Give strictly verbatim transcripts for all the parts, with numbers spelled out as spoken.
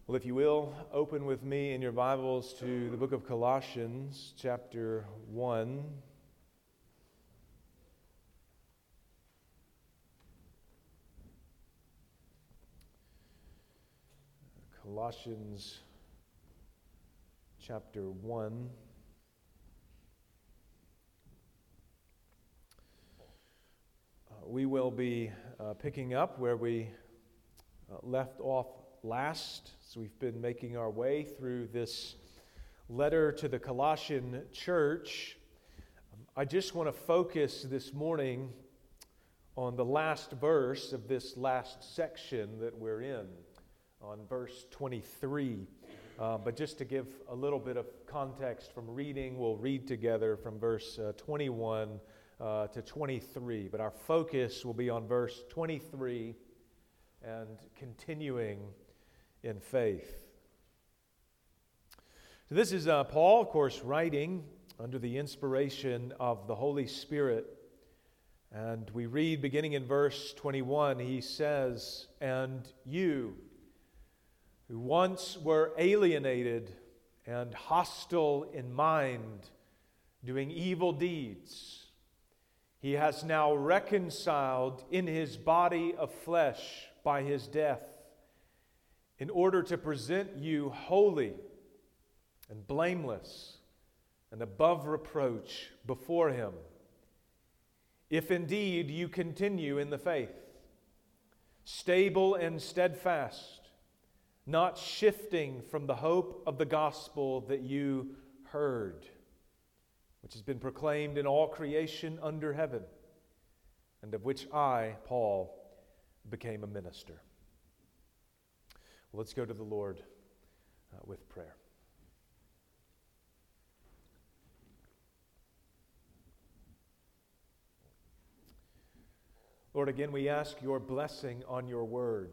Well, if you will, open with me in your Bibles to the book of Colossians, chapter one. Colossians, chapter one. Uh, we will be uh, picking up where we uh, left off last. So we've been making our way through this letter to the Colossian church. Um, I just want to focus this morning on the last verse of this last section that we're in, on verse twenty-three. Uh, but just to give a little bit of context from reading, we'll read together from verse uh, twenty-one uh, to twenty-three. But our focus will be on verse twenty-three and continuing in faith. So this is uh, Paul, of course, writing under the inspiration of the Holy Spirit. And we read beginning in verse twenty-one, he says, "And you, who once were alienated and hostile in mind, doing evil deeds, he has now reconciled in his body of flesh by his death, in order to present you holy and blameless and above reproach before him, if indeed you continue in the faith, stable and steadfast, not shifting from the hope of the gospel that you heard, which has been proclaimed in all creation under heaven, and of which I, Paul, became a minister." Well, let's go to the Lord uh, with prayer. Lord, again, we ask your blessing on your word.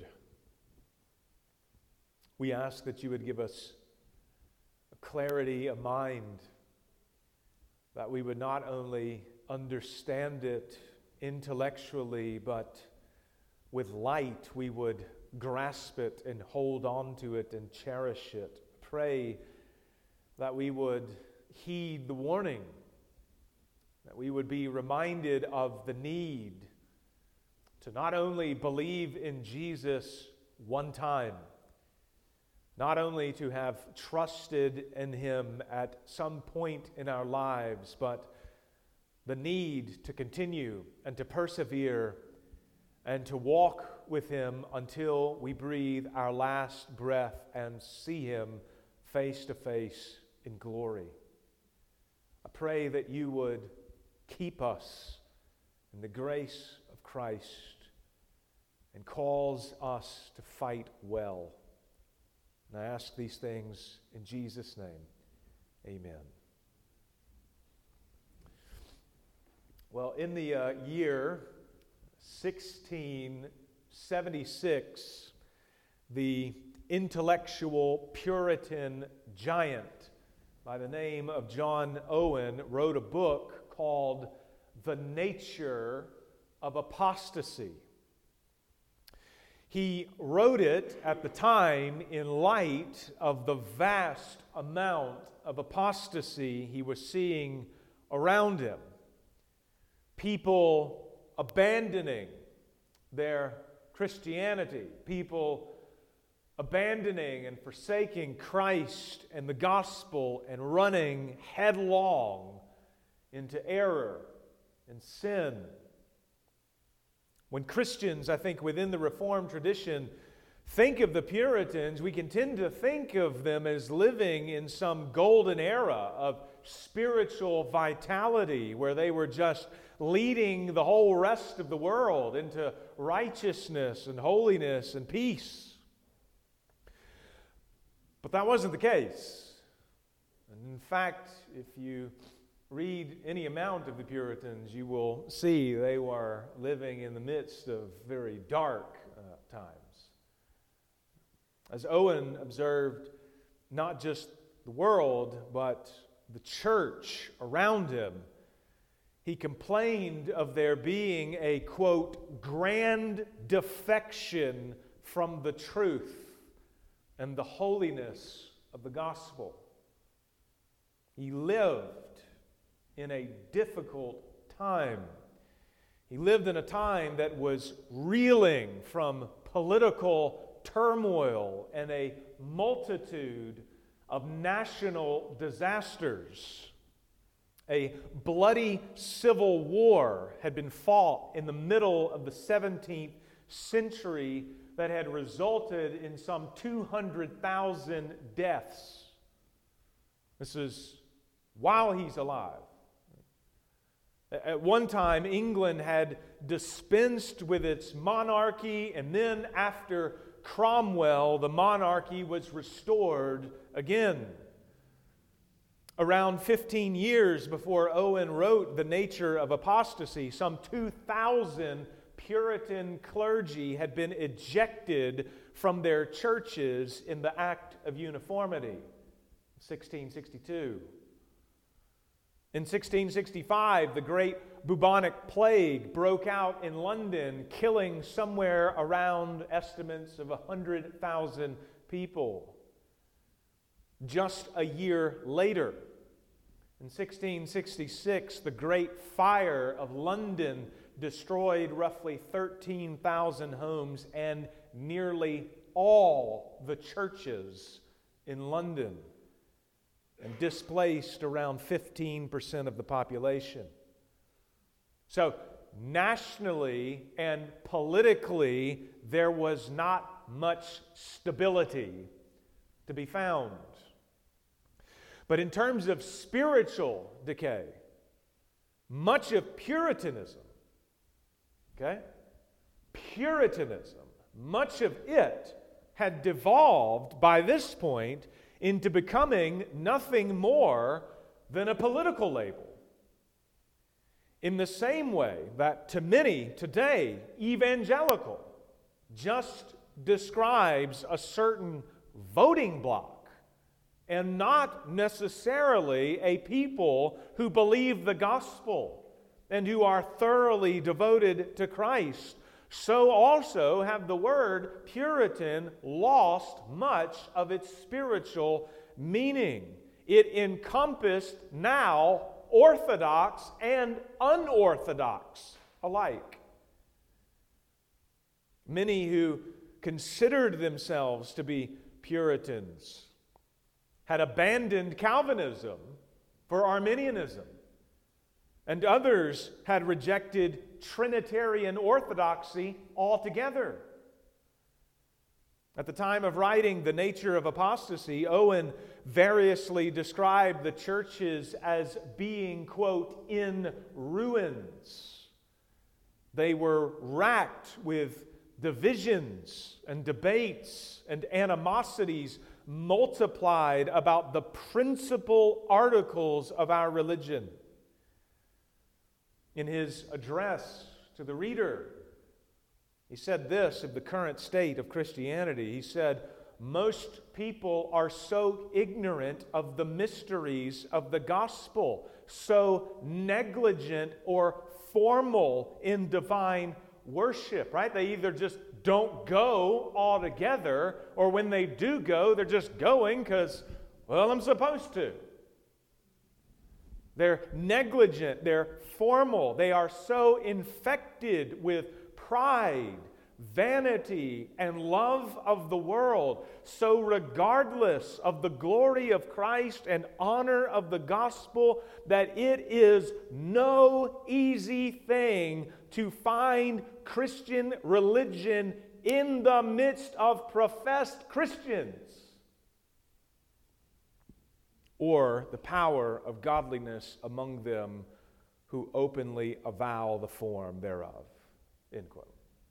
We ask that you would give us a clarity of mind, that we would not only understand it intellectually, but with light we would grasp it and hold on to it and cherish it. Pray that we would heed the warning, that we would be reminded of the need to not only believe in Jesus one time, not only to have trusted in him at some point in our lives, but the need to continue and to persevere and to walk with him until we breathe our last breath and see him face to face in glory. I pray that you would keep us in the grace of Christ and cause us to fight well. And I ask these things in Jesus' name. Amen. Well, in the uh, year sixteen seventy-six, the intellectual Puritan giant by the name of John Owen wrote a book called The Nature of Apostasy. He wrote it at the time in light of the vast amount of apostasy he was seeing around him. People abandoning their Christianity, people abandoning and forsaking Christ and the gospel and running headlong into error and sin. When Christians, I think, within the Reformed tradition, think of the Puritans, we can tend to think of them as living in some golden era of spiritual vitality where they were just leading the whole rest of the world into righteousness and holiness and peace. But that wasn't the case. And in fact, if you read any amount of the Puritans, you will see they were living in the midst of very dark uh, times. As Owen observed, not just the world, but the church around him, he complained of there being a, quote, grand defection from the truth and the holiness of the gospel. He lived in a difficult time. He lived in a time that was reeling from political turmoil and a multitude of national disasters. A bloody civil war had been fought in the middle of the seventeenth century that had resulted in some two hundred thousand deaths. This is while he's alive. At one time, England had dispensed with its monarchy, and then after Cromwell, the monarchy was restored again. Around fifteen years before Owen wrote The Nature of Apostasy, some two thousand Puritan clergy had been ejected from their churches in the Act of Uniformity, sixteen sixty-two. In sixteen sixty-five, the Great Bubonic Plague broke out in London, killing somewhere around estimates of one hundred thousand people. Just a year later, in sixteen sixty-six, the Great Fire of London destroyed roughly thirteen thousand homes and nearly all the churches in London, and displaced around fifteen percent of the population. So, nationally and politically, there was not much stability to be found. But in terms of spiritual decay, much of Puritanism, okay, Puritanism, much of it had devolved by this point into becoming nothing more than a political label. In the same way that to many today, evangelical just describes a certain voting bloc and not necessarily a people who believe the gospel and who are thoroughly devoted to Christ, so also have the word Puritan lost much of its spiritual meaning. It encompassed now Orthodox and unorthodox alike. Many who considered themselves to be Puritans had abandoned Calvinism for Arminianism, and others had rejected Trinitarian orthodoxy altogether. At the time of writing The Nature of Apostasy, Owen variously described the churches as being, quote, in ruins. They were racked with divisions and debates and animosities multiplied about the principal articles of our religion. In his address to the reader, he said this of the current state of Christianity. He said, "Most people are so ignorant of the mysteries of the gospel, so negligent or formal in divine worship," right? They either just don't go altogether, or when they do go, they're just going because, well, I'm supposed to. They're negligent, they're formal, they are so infected with pride, vanity, and love of the world, so regardless of the glory of Christ and honor of the gospel, that it is no easy thing to find Christian religion in the midst of professed Christians, or the power of godliness among them who openly avow the form thereof. End quote.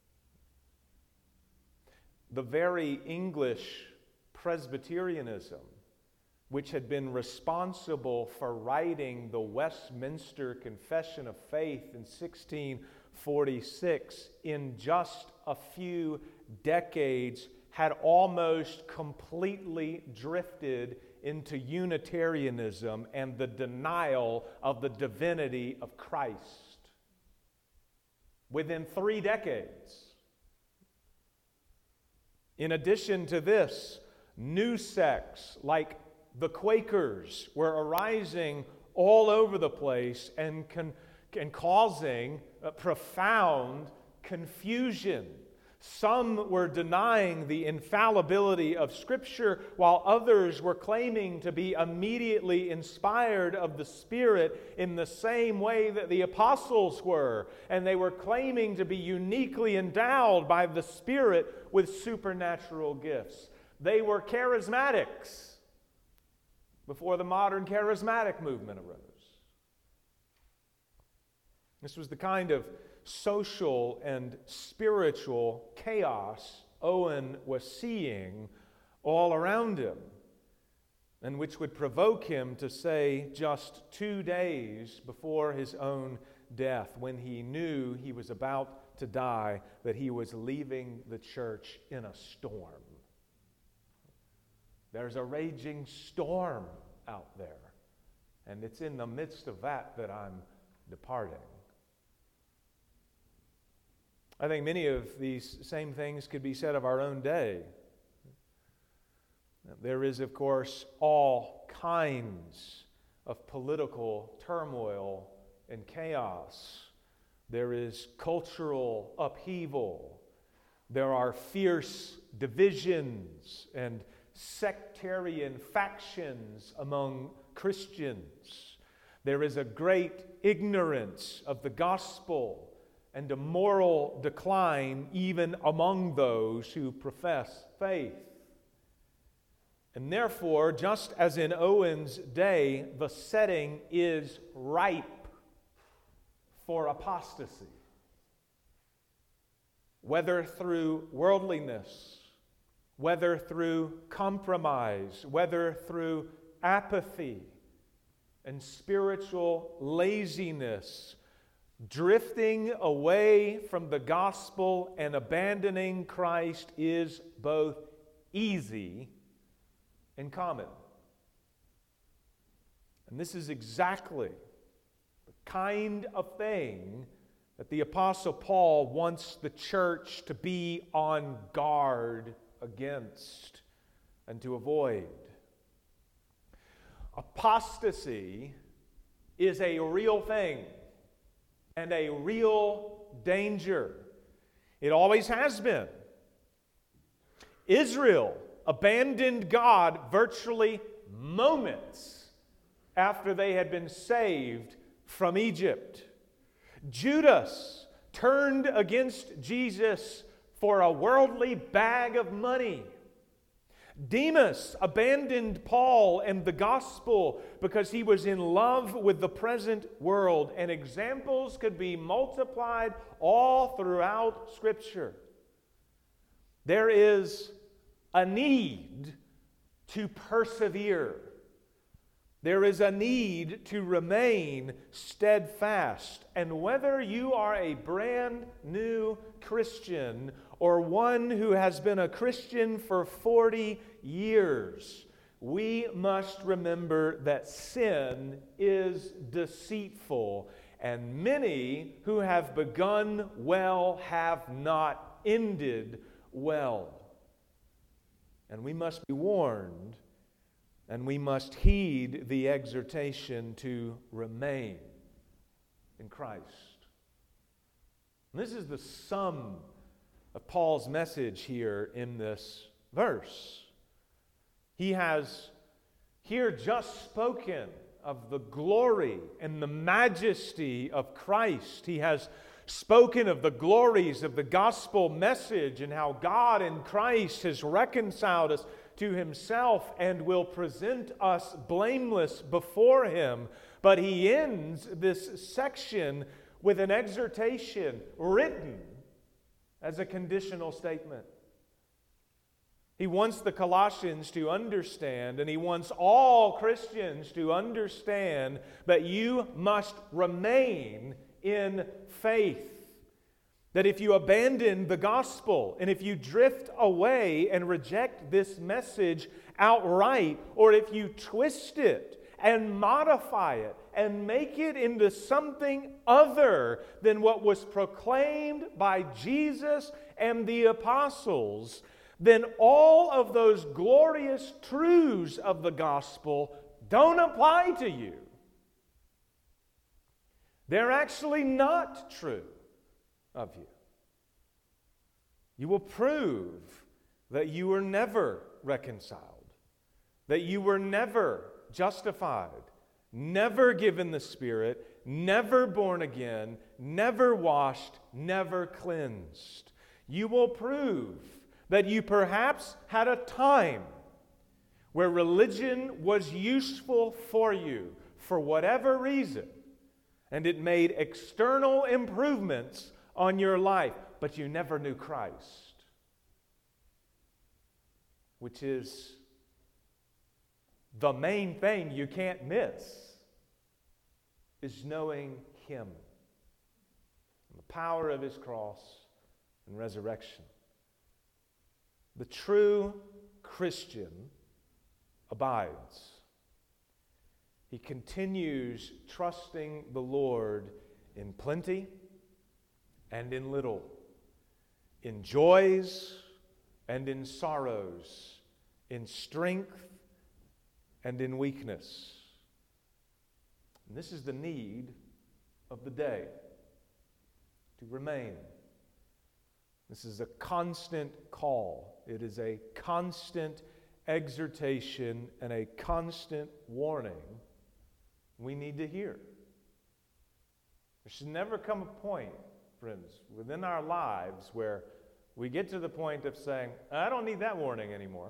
The very English Presbyterianism, which had been responsible for writing the Westminster Confession of Faith in sixteen forty-six, in just a few decades had almost completely drifted into Unitarianism and the denial of the divinity of Christ. Within three decades. In addition to this, new sects like the Quakers were arising all over the place and, con- and causing uh, profound confusion. Some were denying the infallibility of Scripture, while others were claiming to be immediately inspired of the Spirit in the same way that the apostles were. And they were claiming to be uniquely endowed by the Spirit with supernatural gifts. They were charismatics before the modern charismatic movement arose. This was the kind of social and spiritual chaos Owen was seeing all around him, and which would provoke him to say just two days before his own death, when he knew he was about to die, that he was leaving the church in a storm. There's a raging storm out there, and it's in the midst of that that I'm departing. I think many of these same things could be said of our own day. There is, of course, all kinds of political turmoil and chaos. There is cultural upheaval. There are fierce divisions and sectarian factions among Christians. There is a great ignorance of the gospel and a moral decline even among those who profess faith. And therefore, just as in Owen's day, the setting is ripe for apostasy. Whether through worldliness, whether through compromise, whether through apathy and spiritual laziness, drifting away from the gospel and abandoning Christ is both easy and common. And this is exactly the kind of thing that the Apostle Paul wants the church to be on guard against and to avoid. Apostasy is a real thing and a real danger. It always has been. Israel abandoned God virtually moments after they had been saved from Egypt. Judas turned against Jesus for a worldly bag of money. Demas abandoned Paul and the gospel because he was in love with the present world, and examples could be multiplied all throughout Scripture. There is a need to persevere. There is a need to remain steadfast. And whether you are a brand new Christian or one who has been a Christian for forty years, we must remember that sin is deceitful, and many who have begun well have not ended well. And we must be warned, and we must heed the exhortation to remain in Christ. And this is the sum of Paul's message here in this verse. He has here just spoken of the glory and the majesty of Christ. He has spoken of the glories of the gospel message and how God in Christ has reconciled us to Himself and will present us blameless before Him. But he ends this section with an exhortation written as a conditional statement. He wants the Colossians to understand, and he wants all Christians to understand, that you must remain in faith. That if you abandon the gospel, and if you drift away and reject this message outright, or if you twist it and modify it and make it into something other than what was proclaimed by Jesus and the apostles, then all of those glorious truths of the gospel don't apply to you. They're actually not true of you. You will prove that you were never reconciled, that you were never justified, never given the Spirit, never born again, never washed, never cleansed. You will prove that you perhaps had a time where religion was useful for you for whatever reason, and it made external improvements on your life, but you never knew Christ, which is the main thing you can't miss, is knowing Him and the power of His cross and resurrection. The true Christian abides. He continues trusting the Lord in plenty and in little, in joys and in sorrows, in strength and in weakness. And this is the need of the day, to remain. This is a constant call. It is a constant exhortation and a constant warning we need to hear. There should never come a point, friends, within our lives where we get to the point of saying, I don't need that warning anymore.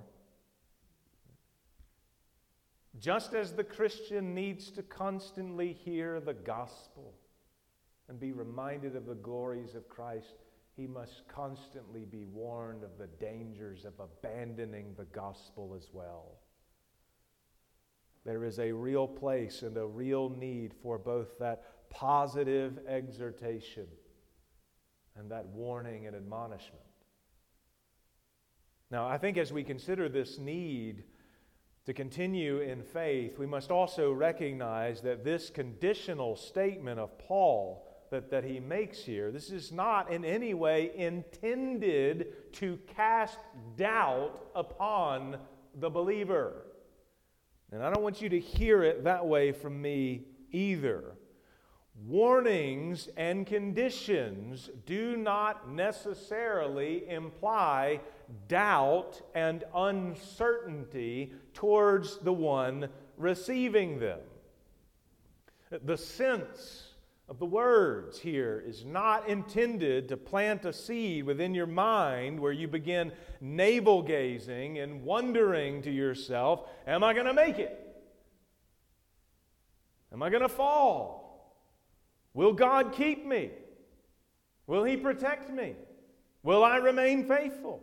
Just as the Christian needs to constantly hear the gospel and be reminded of the glories of Christ, he must constantly be warned of the dangers of abandoning the gospel as well. There is a real place and a real need for both that positive exhortation and that warning and admonishment. Now, I think as we consider this need to continue in faith, we must also recognize that this conditional statement of Paul that, that he makes here, this is not in any way intended to cast doubt upon the believer. And I don't want you to hear it that way from me either. Warnings and conditions do not necessarily imply doubt and uncertainty towards the one receiving them. The sense of the words here is not intended to plant a seed within your mind where you begin navel gazing and wondering to yourself, am I going to make it? Am I going to fall? Will God keep me? Will He protect me? Will I remain faithful?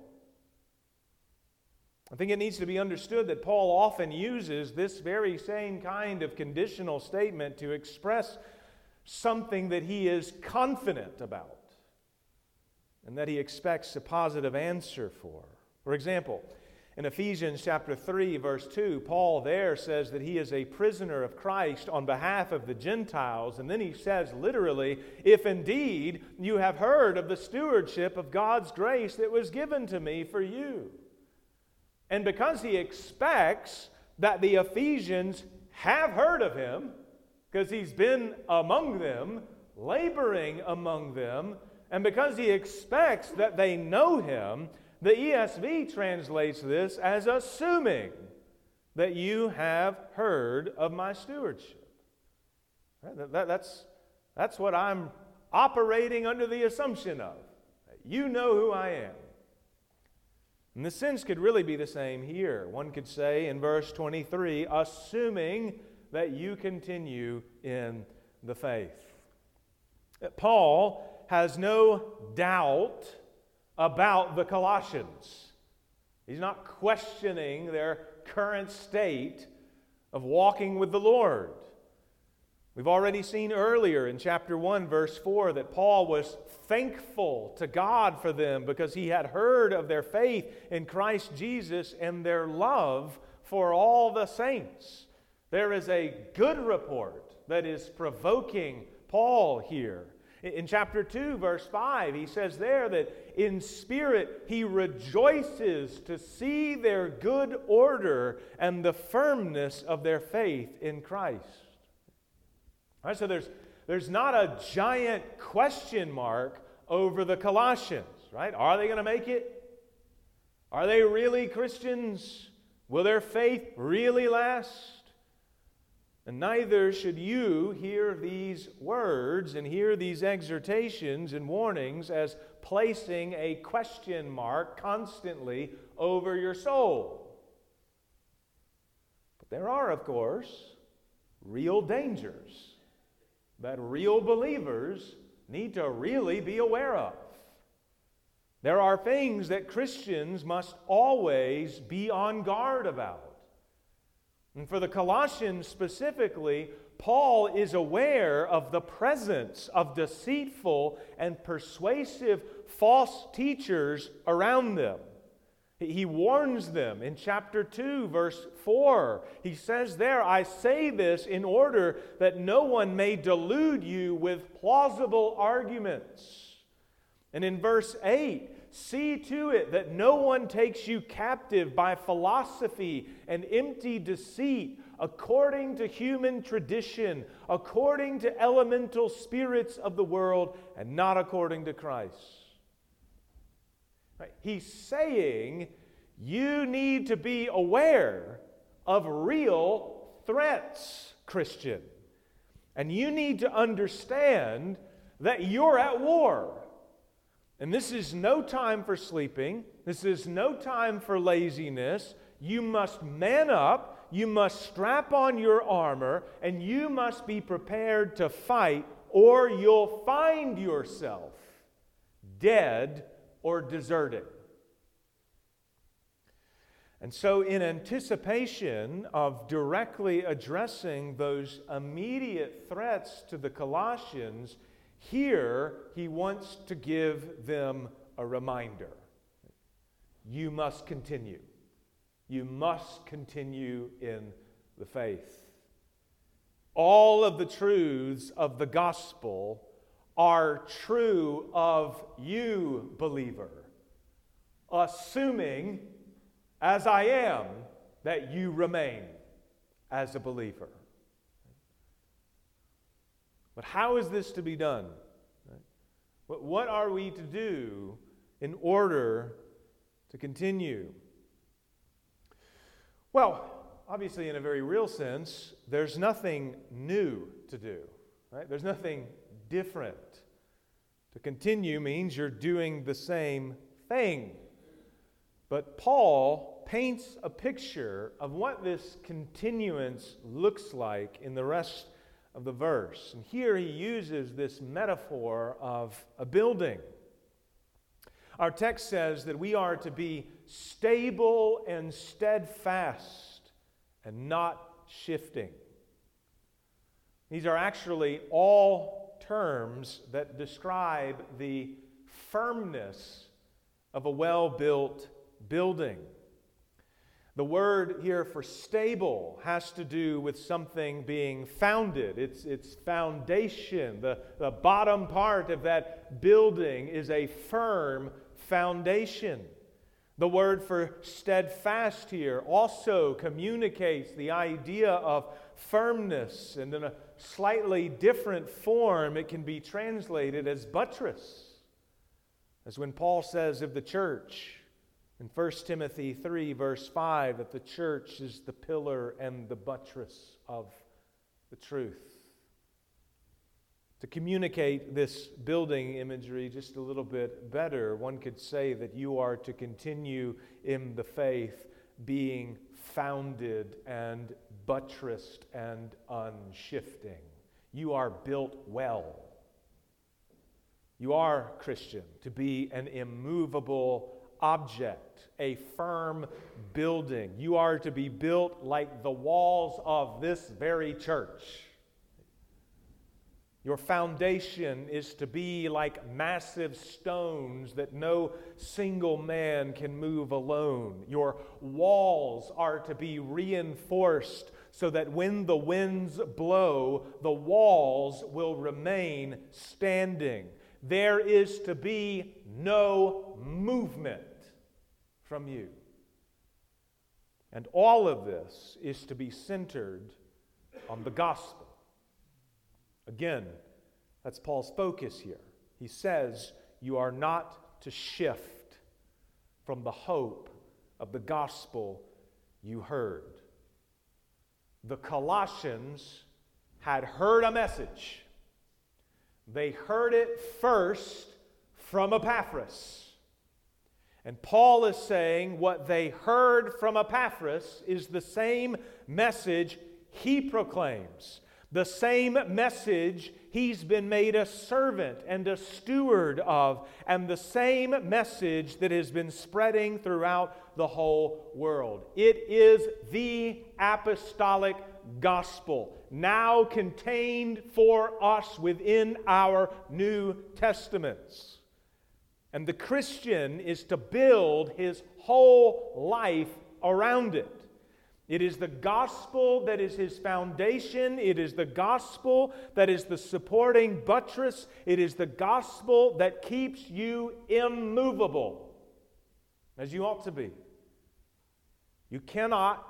I think it needs to be understood that Paul often uses this very same kind of conditional statement to express something that he is confident about and that he expects a positive answer for. For example, in Ephesians chapter three, verse two, Paul there says that he is a prisoner of Christ on behalf of the Gentiles, and then he says literally, if indeed you have heard of the stewardship of God's grace that was given to me for you. And because he expects that the Ephesians have heard of him, because he's been among them, laboring among them, and because he expects that they know him, the E S V translates this as assuming that you have heard of my stewardship. That, that, that's, that's what I'm operating under the assumption of. You know who I am. And the sense could really be the same here. One could say in verse twenty-three, assuming that you continue in the faith. Paul has no doubt about the Colossians. He's not questioning their current state of walking with the Lord. We've already seen earlier in chapter one, verse four, that Paul was thankful to God for them because he had heard of their faith in Christ Jesus and their love for all the saints. There is a good report that is provoking Paul here. In chapter two, verse five, he says there that in spirit he rejoices to see their good order and the firmness of their faith in Christ. All right, so there's, there's not a giant question mark over the Colossians, right? Are they going to make it? Are they really Christians? Will their faith really last? And neither should you hear these words and hear these exhortations and warnings as placing a question mark constantly over your soul. But there are, of course, real dangers that real believers need to really be aware of. There are things that Christians must always be on guard about. And for the Colossians specifically, Paul is aware of the presence of deceitful and persuasive false teachers around them. He warns them in chapter two, verse four. He says there, I say this in order that no one may delude you with plausible arguments. And in verse eight, see to it that no one takes you captive by philosophy and empty deceit, according to human tradition, according to elemental spirits of the world, and not according to Christ. Right? He's saying you need to be aware of real threats, Christian. And you need to understand that you're at war. And this is no time for sleeping. This is no time for laziness. You must man up. You must strap on your armor. And you must be prepared to fight, or you'll find yourself dead or deserted. And so in anticipation of directly addressing those immediate threats to the Colossians, here, he wants to give them a reminder. You must continue. You must continue in the faith. All of the truths of the gospel are true of you, believer, assuming, as I am, that you remain as a believer. But how is this to be done? What are we to do in order to continue? Well, obviously, in a very real sense, there's nothing new to do. Right? There's nothing different. To continue means you're doing the same thing. But Paul paints a picture of what this continuance looks like in the rest of the verse. And here he uses this metaphor of a building. Our text says that we are to be stable and steadfast and not shifting. These are actually all terms that describe the firmness of a well-built building. The word here for stable has to do with something being founded. It's, it's foundation. The, the bottom part of that building is a firm foundation. The word for steadfast here also communicates the idea of firmness, and in a slightly different form, it can be translated as buttress. As when Paul says of the church, in First Timothy three, verse five, that the church is the pillar and the buttress of the truth. To communicate this building imagery just a little bit better, one could say that you are to continue in the faith being founded and buttressed and unshifting. You are built well. You are, Christian, to be an immovable object, a firm building. You are to be built like the walls of this very church. Your foundation is to be like massive stones that no single man can move alone. Your walls are to be reinforced so that when the winds blow, the walls will remain standing. There is to be no movement from you. And all of this is to be centered on the gospel. Again, that's Paul's focus here. He says, you are not to shift from the hope of the gospel you heard. The Colossians had heard a message. They heard it first from Epaphras. And Paul is saying what they heard from Epaphras is the same message he proclaims. The same message he's been made a servant and a steward of, and the same message that has been spreading throughout the whole world. It is the apostolic gospel, now contained for us within our New Testaments. And the Christian is to build his whole life around it. It is the gospel that is his foundation. It is the gospel that is the supporting buttress. It is the gospel that keeps you immovable, as you ought to be. You cannot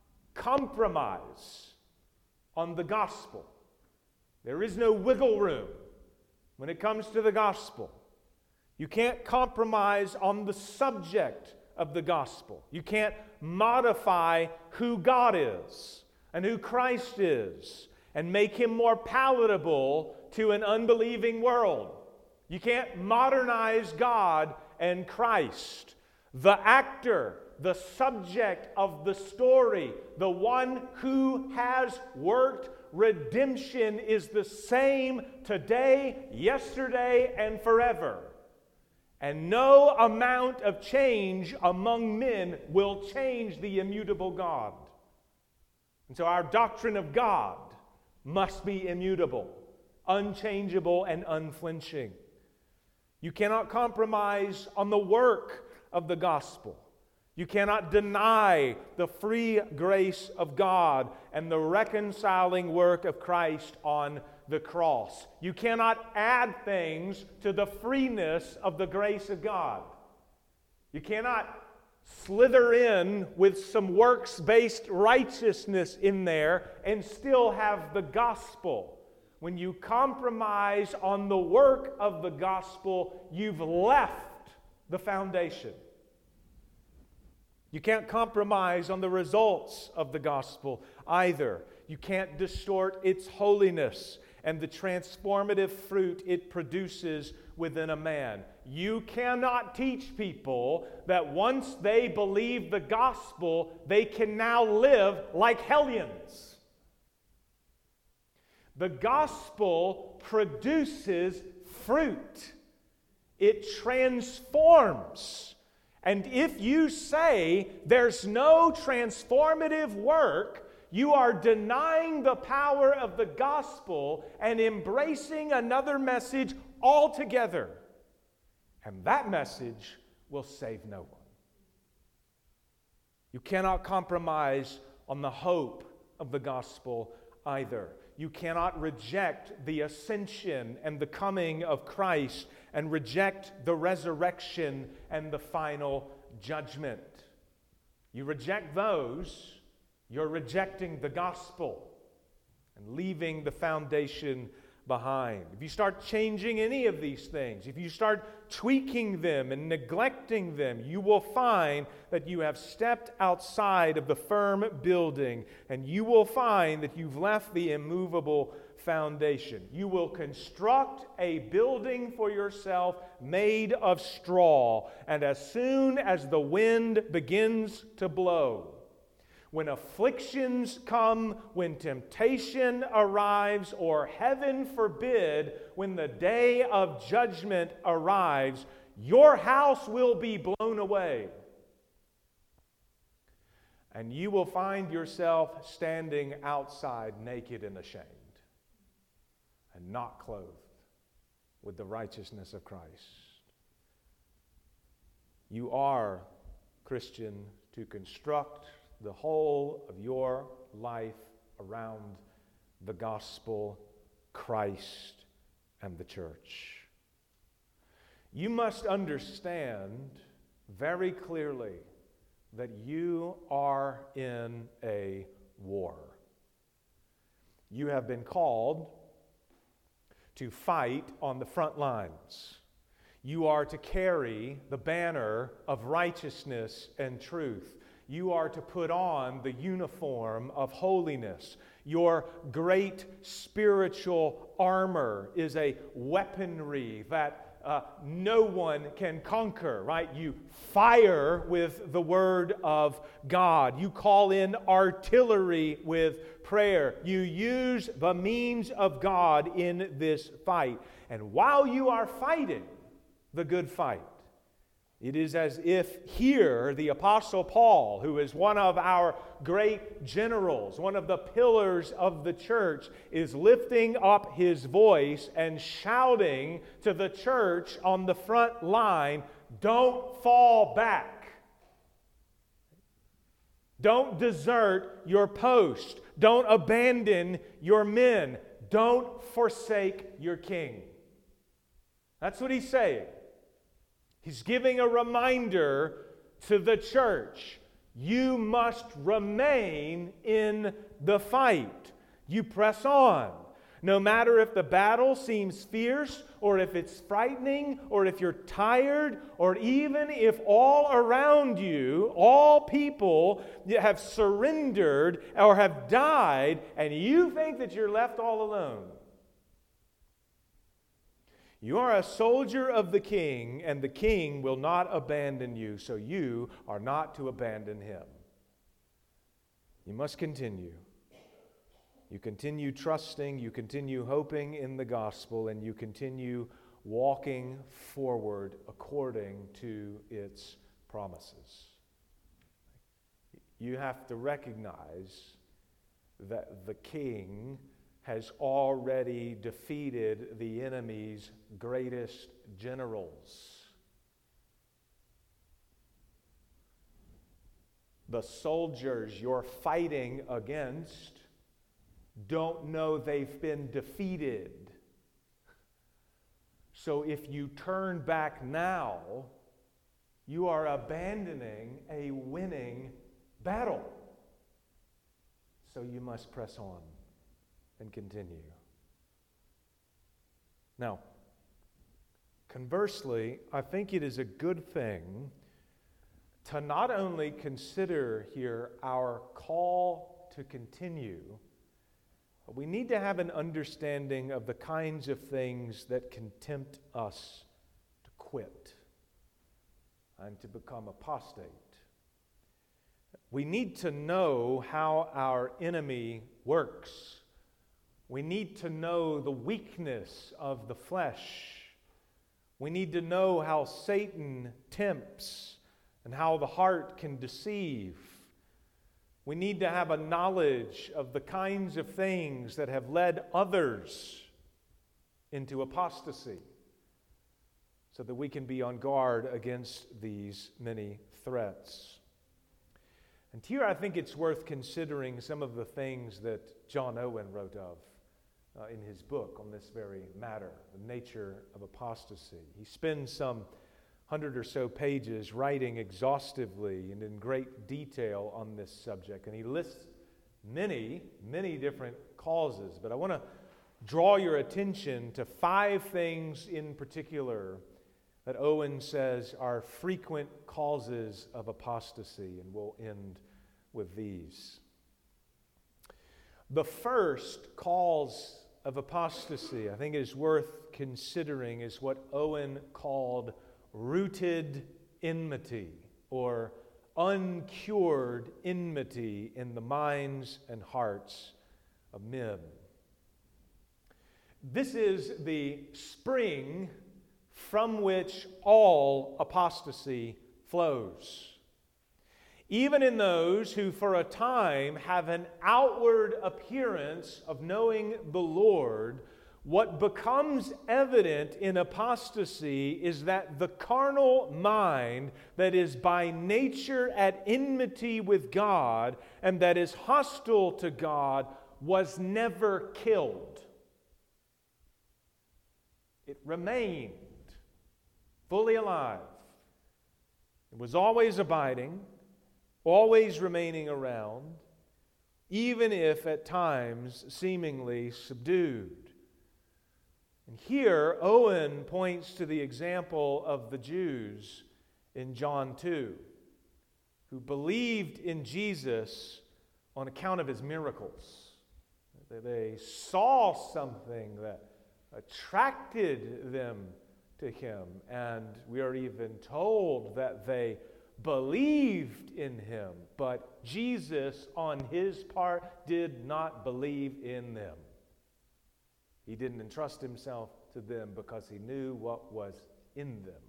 compromise on the gospel. There is no wiggle room when it comes to the gospel. You can't compromise on the subject of the gospel. You can't modify who God is and who Christ is and make him more palatable to an unbelieving world. You can't modernize God and Christ. The actor, the subject of the story, the one who has worked redemption is the same today, yesterday, and forever. And no amount of change among men will change the immutable God. And so our doctrine of God must be immutable, unchangeable, and unflinching. You cannot compromise on the work of the gospel. You cannot deny the free grace of God and the reconciling work of Christ on the cross. You cannot add things to the freeness of the grace of God. You cannot slither in with some works-based righteousness in there and still have the gospel. When you compromise on the work of the gospel, you've left the foundation. You can't compromise on the results of the gospel either. You can't distort its holiness and the transformative fruit it produces within a man. You cannot teach people that once they believe the gospel, they can now live like hellions. The gospel produces fruit. It transforms. And if you say there's no transformative work, you are denying the power of the gospel and embracing another message altogether. And that message will save no one. You cannot compromise on the hope of the gospel either. You cannot reject the ascension and the coming of Christ and reject the resurrection and the final judgment. You reject those, you're rejecting the gospel and leaving the foundation behind. If you start changing any of these things, if you start tweaking them and neglecting them, you will find that you have stepped outside of the firm building, and you will find that you've left the immovable foundation. You will construct a building for yourself made of straw, and as soon as the wind begins to blow, when afflictions come, when temptation arrives, or heaven forbid, when the day of judgment arrives, your house will be blown away. And you will find yourself standing outside naked and ashamed and not clothed with the righteousness of Christ. You are, Christian, to construct the whole of your life around the gospel, Christ, and the church. You must understand very clearly that you are in a war. You have been called to fight on the front lines. You are to carry the banner of righteousness and truth. You are to put on the uniform of holiness. Your great spiritual armor is a weaponry that uh, no one can conquer, right? You fire with the Word of God. You call in artillery with prayer. You use the means of God in this fight. And while you are fighting the good fight, it is as if here the Apostle Paul, who is one of our great generals, one of the pillars of the church, is lifting up his voice and shouting to the church on the front line, don't fall back. Don't desert your post. Don't abandon your men. Don't forsake your king. That's what he's saying. He's giving a reminder to the church. You must remain in the fight. You press on. No matter if the battle seems fierce, or if it's frightening, or if you're tired, or even if all around you, all people have surrendered or have died, and you think that you're left all alone. You are a soldier of the King, and the King will not abandon you, so you are not to abandon him. You must continue. You continue trusting, you continue hoping in the gospel, and you continue walking forward according to its promises. You have to recognize that the King has already defeated the enemy's greatest generals. The soldiers you're fighting against don't know they've been defeated. So if you turn back now, you are abandoning a winning battle. So you must press on and continue. Now, conversely, I think it is a good thing to not only consider here our call to continue, but we need to have an understanding of the kinds of things that can tempt us to quit and to become apostate. We need to know how our enemy works. We need to know the weakness of the flesh. We need to know how Satan tempts and how the heart can deceive. We need to have a knowledge of the kinds of things that have led others into apostasy so that we can be on guard against these many threats. And here I think it's worth considering some of the things that John Owen wrote of Uh, in his book on this very matter, the nature of apostasy. He spends some hundred or so pages writing exhaustively and in great detail on this subject, and he lists many, many different causes, but I want to draw your attention to five things in particular that Owen says are frequent causes of apostasy, and we'll end with these. The first cause of apostasy, I think it is worth considering, is what Owen called rooted enmity, or uncured enmity in the minds and hearts of men. This is the spring from which all apostasy flows. Even in those who for a time have an outward appearance of knowing the Lord, what becomes evident in apostasy is that the carnal mind that is by nature at enmity with God and that is hostile to God was never killed. It remained fully alive. It was always abiding, always remaining around, even if at times seemingly subdued. And here, Owen points to the example of the Jews in John two, who believed in Jesus on account of his miracles. They saw something that attracted them to him, and we are even told that they believed in him, but Jesus, on his part, did not believe in them. He didn't entrust himself to them because he knew what was in them.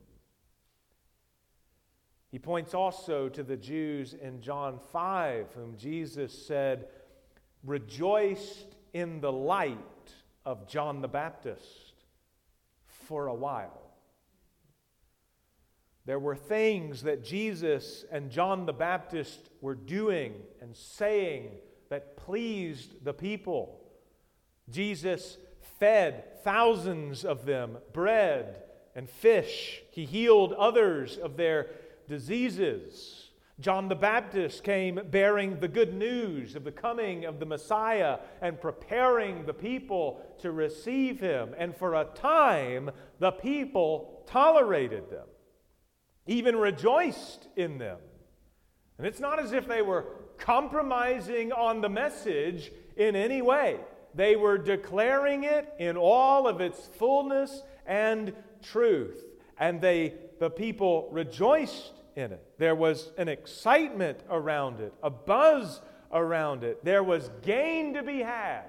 He points also to the Jews in John five, whom Jesus said rejoiced in the light of John the Baptist for a while. There were things that Jesus and John the Baptist were doing and saying that pleased the people. Jesus fed thousands of them bread and fish. He healed others of their diseases. John the Baptist came bearing the good news of the coming of the Messiah and preparing the people to receive him. And for a time, the people tolerated them, even rejoiced in them. And it's not as if they were compromising on the message in any way. They were declaring it in all of its fullness and truth. And they, the people rejoiced in it. There was an excitement around it, a buzz around it. There was gain to be had.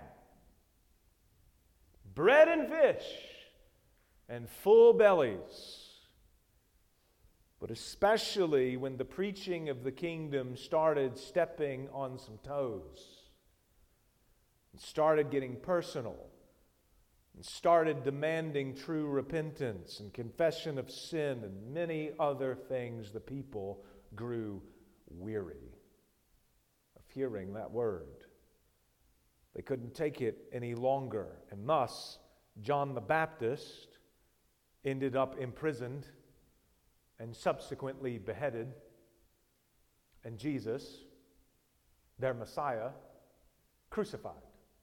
Bread and fish and full bellies. But especially when the preaching of the kingdom started stepping on some toes, and started getting personal, and started demanding true repentance and confession of sin and many other things, the people grew weary of hearing that word. They couldn't take it any longer, and thus John the Baptist ended up imprisoned and subsequently beheaded, and Jesus, their Messiah, crucified.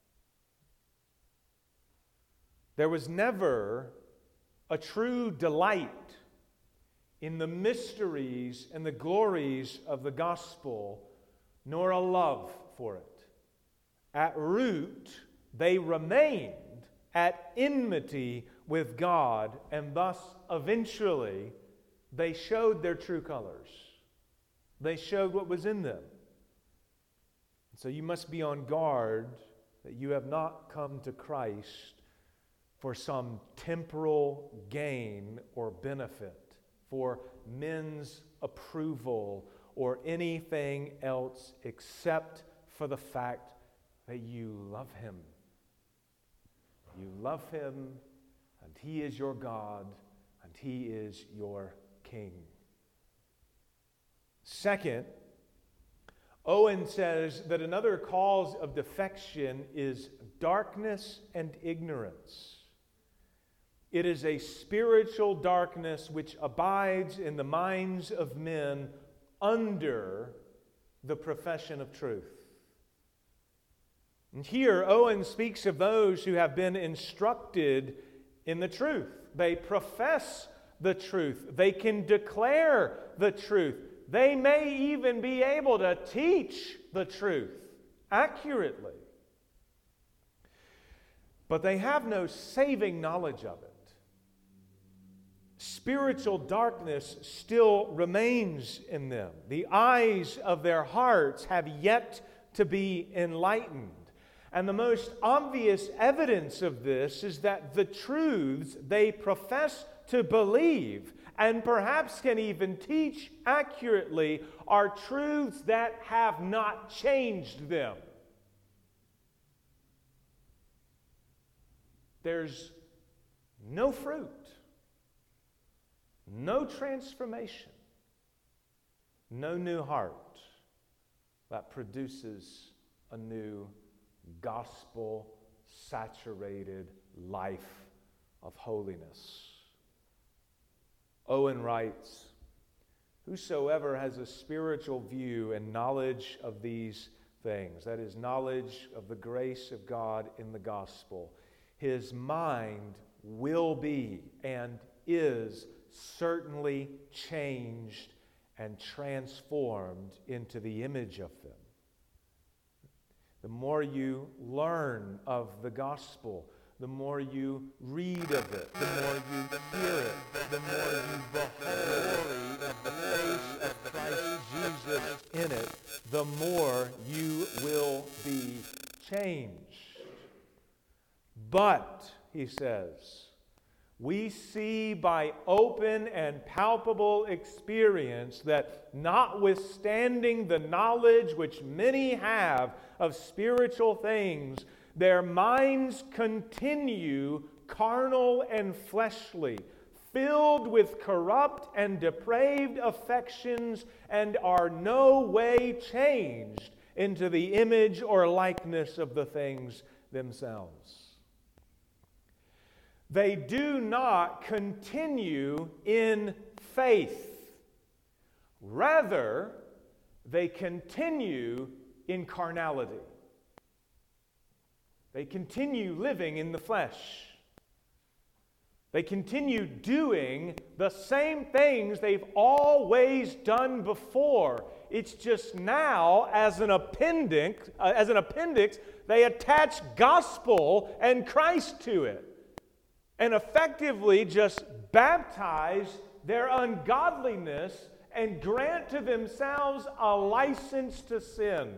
There was never a true delight in the mysteries and the glories of the gospel, nor a love for it. At root, they remained at enmity with God, and thus eventually they showed their true colors. They showed what was in them. So you must be on guard that you have not come to Christ for some temporal gain or benefit, for men's approval or anything else except for the fact that you love him. You love him, and he is your God, and he is your King. Second, Owen says that another cause of defection is darkness and ignorance. It is a spiritual darkness which abides in the minds of men under the profession of truth. And here, Owen speaks of those who have been instructed in the truth. They profess the truth. They can declare the truth. They may even be able to teach the truth accurately. But they have no saving knowledge of it. Spiritual darkness still remains in them. The eyes of their hearts have yet to be enlightened. And the most obvious evidence of this is that the truths they profess to believe, and perhaps can even teach accurately, are truths that have not changed them. There's no fruit, no transformation, no new heart that produces a new gospel-saturated life of holiness. Owen writes, "Whosoever has a spiritual view and knowledge of these things," that is, knowledge of the grace of God in the gospel, his mind will be and is certainly changed and transformed into the image of them. The more you learn of the gospel, the more you read of it, the more you hear it, the more you behold the face of Christ Jesus in it, the more you will be changed. But, he says, we see by open and palpable experience that notwithstanding the knowledge which many have of spiritual things, their minds continue carnal and fleshly, filled with corrupt and depraved affections, and are no way changed into the image or likeness of the things themselves. They do not continue in faith. Rather, they continue in carnality. They continue living in the flesh. They continue doing the same things they've always done before. It's just now, as an appendix, uh, as an appendix, they attach gospel and Christ to it, and effectively just baptize their ungodliness and grant to themselves a license to sin.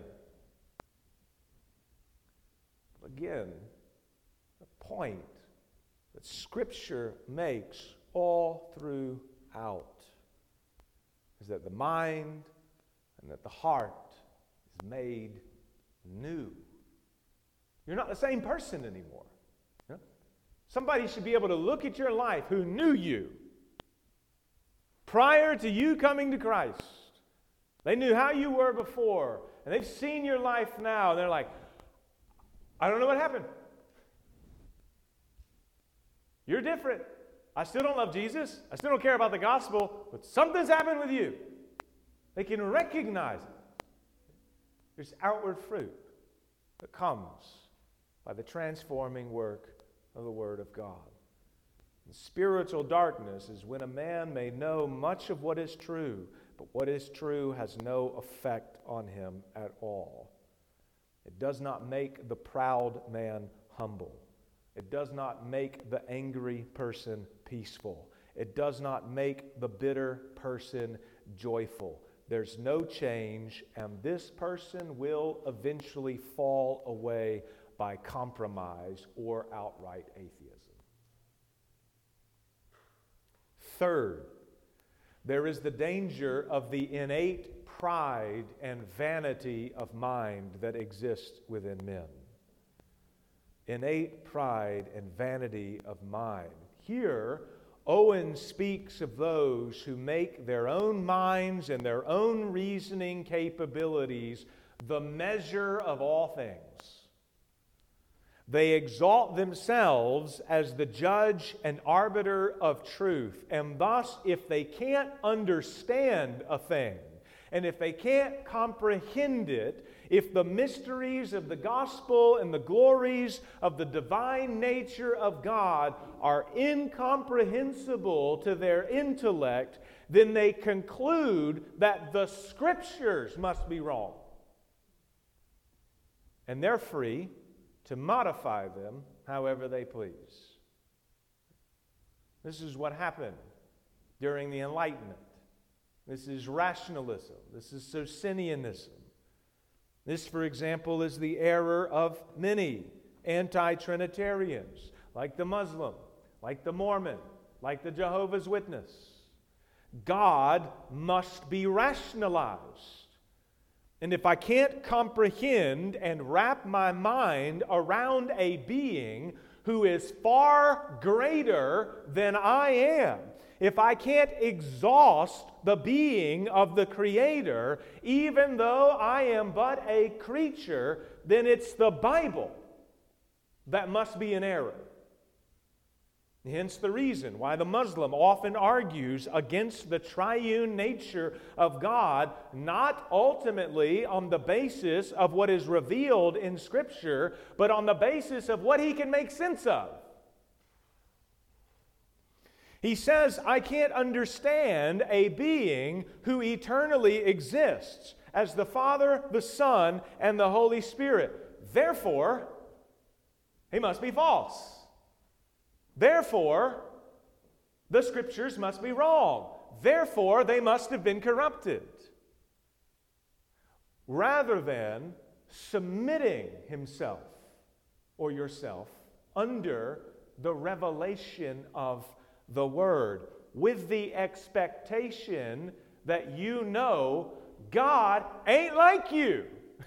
Again, the point that Scripture makes all throughout is that the mind and that the heart is made new. You're not the same person anymore. You know? Somebody should be able to look at your life who knew you prior to you coming to Christ. They knew how you were before, and they've seen your life now, and they're like, I don't know what happened. You're different. I still don't love Jesus. I still don't care about the gospel, but something's happened with you. They can recognize it. There's outward fruit that comes by the transforming work of the Word of God. And spiritual darkness is when a man may know much of what is true, but what is true has no effect on him at all. It does not make the proud man humble. It does not make the angry person peaceful. It does not make the bitter person joyful. There's no change, and this person will eventually fall away by compromise or outright atheism. Third, there is the danger of the innate pride and vanity of mind that exists within men. Innate pride and vanity of mind. Here, Owen speaks of those who make their own minds and their own reasoning capabilities the measure of all things. They exalt themselves as the judge and arbiter of truth, and thus, if they can't understand a thing, and if they can't comprehend it, if the mysteries of the gospel and the glories of the divine nature of God are incomprehensible to their intellect, then they conclude that the Scriptures must be wrong. And they're free to modify them however they please. This is what happened during the Enlightenment. This is rationalism. This is Socinianism. This, for example, is the error of many anti-Trinitarians, like the Muslim, like the Mormon, like the Jehovah's Witness. God must be rationalized. And if I can't comprehend and wrap my mind around a being who is far greater than I am, if I can't exhaust the being of the Creator, even though I am but a creature, then it's the Bible that must be in error. Hence the reason why the Muslim often argues against the triune nature of God, not ultimately on the basis of what is revealed in Scripture, but on the basis of what he can make sense of. He says, I can't understand a being who eternally exists as the Father, the Son, and the Holy Spirit. Therefore, he must be false. Therefore, the Scriptures must be wrong. Therefore, they must have been corrupted. Rather than submitting himself or yourself under the revelation of the Word, with the expectation that you know God ain't like you.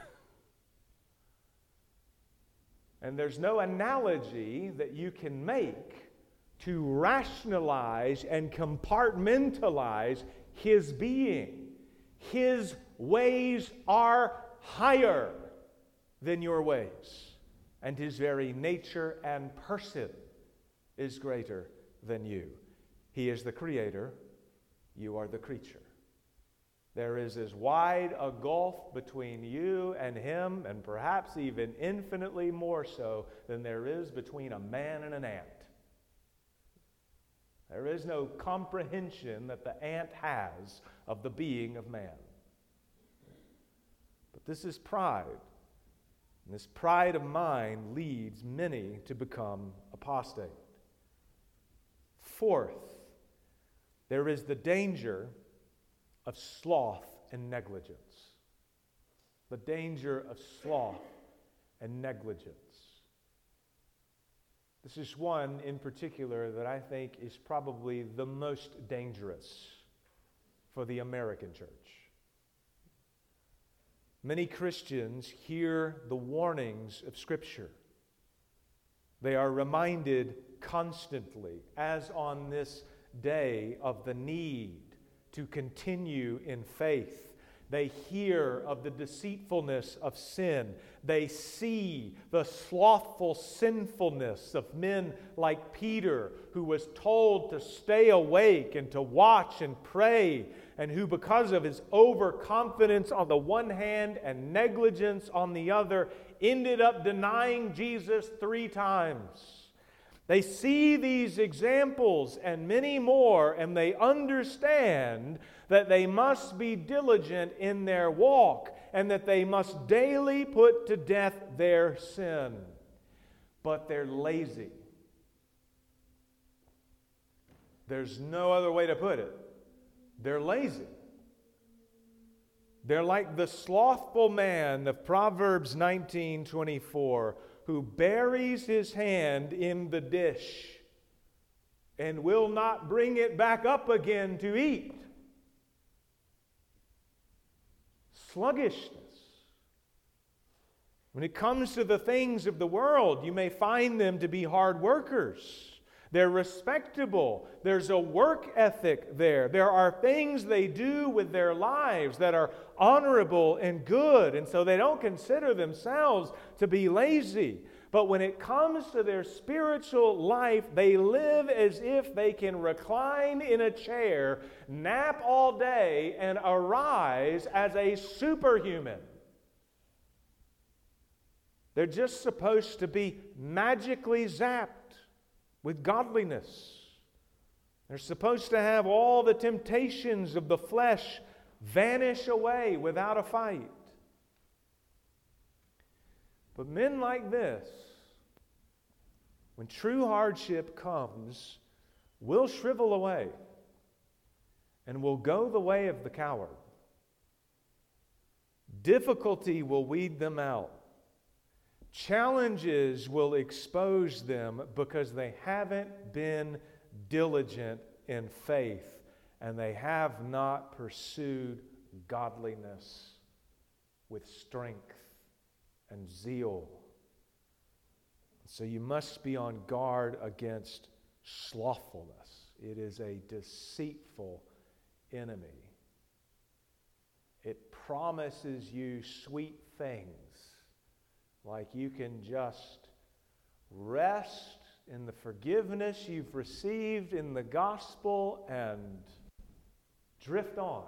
And there's no analogy that you can make to rationalize and compartmentalize His being. His ways are higher than your ways, and His very nature and person is greater than you. He is the Creator, you are the creature. There is as wide a gulf between you and Him, and perhaps even infinitely more so than there is between a man and an ant. There is no comprehension that the ant has of the being of man. But this is pride. And this pride of mind leads many to become apostate. Fourth, there is the danger of sloth and negligence. The danger of sloth and negligence. This is one in particular that I think is probably the most dangerous for the American church. Many Christians hear the warnings of Scripture. They are reminded constantly, as on this day, of the need to continue in faith. They hear of the deceitfulness of sin. They see the slothful sinfulness of men like Peter, who was told to stay awake and to watch and pray, and who, because of his overconfidence on the one hand and negligence on the other, ended up denying Jesus three times. They see these examples and many more, and they understand that they must be diligent in their walk and that they must daily put to death their sin. But they're lazy. There's no other way to put it. They're lazy. They're like the slothful man of Proverbs nineteen twenty-four, who buries his hand in the dish and will not bring it back up again to eat. Sluggishness. When it comes to the things of the world, you may find them to be hard workers. They're respectable. There's a work ethic there. There are things they do with their lives that are honorable and good, and so they don't consider themselves to be lazy. But when it comes to their spiritual life, they live as if they can recline in a chair, nap all day, and arise as a superhuman. They're just supposed to be magically zapped with godliness. They're supposed to have all the temptations of the flesh vanish away without a fight. But men like this, when true hardship comes, will shrivel away and will go the way of the coward. Difficulty will weed them out. Challenges will expose them because they haven't been diligent in faith and they have not pursued godliness with strength and zeal. So you must be on guard against slothfulness. It is a deceitful enemy. It promises you sweet things, like you can just rest in the forgiveness you've received in the gospel and drift on.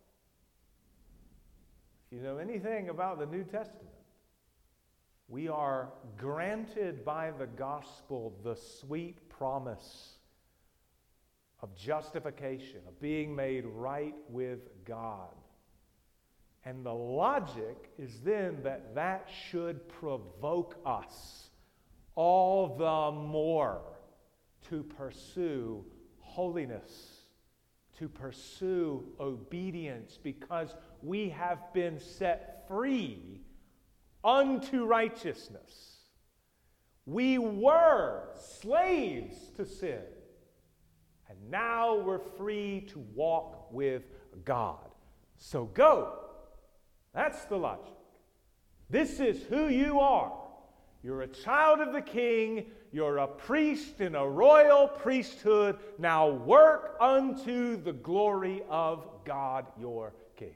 If you know anything about the New Testament, we are granted by the gospel the sweet promise of justification, of being made right with God. And the logic is then that that should provoke us all the more to pursue holiness, to pursue obedience, because we have been set free unto righteousness. We were slaves to sin, and now we're free to walk with God. So go. That's the logic. This is who you are. You're a child of the King. You're a priest in a royal priesthood. Now work unto the glory of God your King.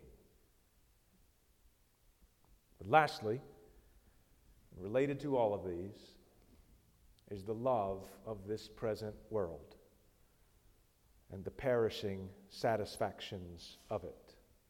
But lastly, related to all of these, is the love of this present world and the perishing satisfactions of it.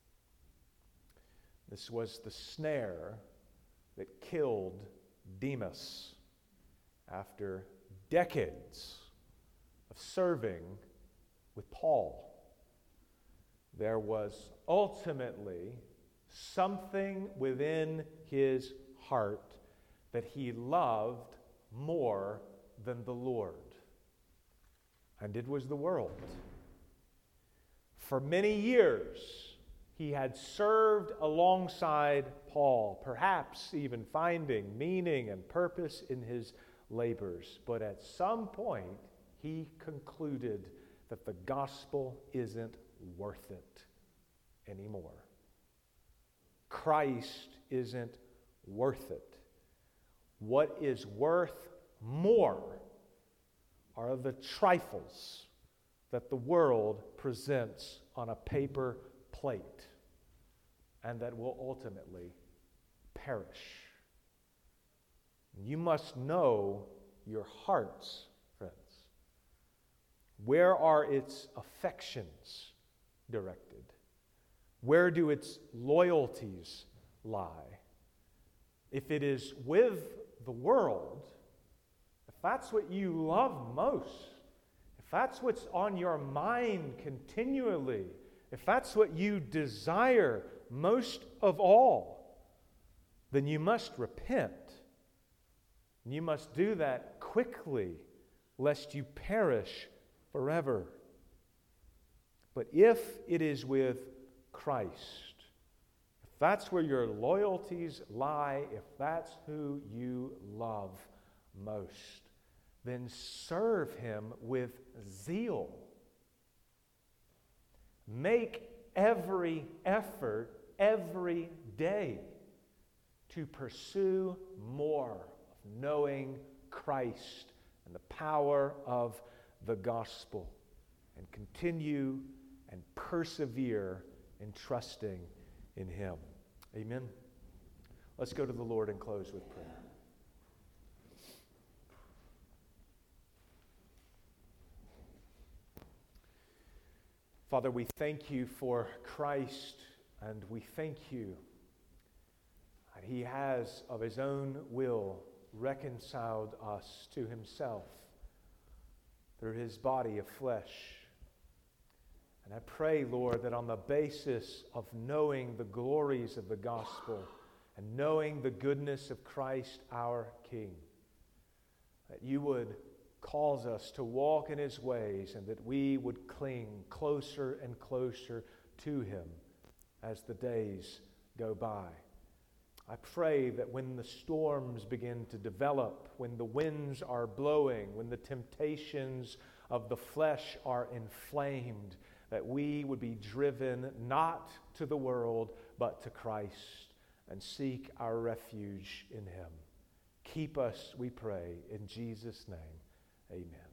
This was the snare that killed Demas after decades of serving with Paul. There was ultimately something within his heart that he loved more than the Lord, and it was the world. For many years, he had served alongside Paul, perhaps even finding meaning and purpose in his labors. But at some point, he concluded that the gospel isn't worth it anymore. Christ isn't worth it. What is worth more are the trifles that the world presents on a paper plate and that will ultimately perish. You must know your hearts, friends. Where are its affections directed? Where do its loyalties lie? If it is with the world, if that's what you love most, if that's what's on your mind continually, if that's what you desire most of all, then you must repent. And you must do that quickly, lest you perish forever. But if it is with Christ, if that's where your loyalties lie, if that's who you love most, then serve Him with zeal. Make every effort every day to pursue more of knowing Christ and the power of the gospel, and continue and persevere in trusting in Him. Amen. Let's go to the Lord and close with prayer. Father, we thank you for Christ, and we thank you that He has of His own will reconciled us to Himself through His body of flesh. And I pray, Lord, that on the basis of knowing the glories of the gospel and knowing the goodness of Christ our King, that you would cause us to walk in His ways, and that we would cling closer and closer to Him as the days go by. I pray that when the storms begin to develop, when the winds are blowing, when the temptations of the flesh are inflamed, that we would be driven not to the world, but to Christ, and seek our refuge in Him. Keep us, we pray, in Jesus' name. Amen.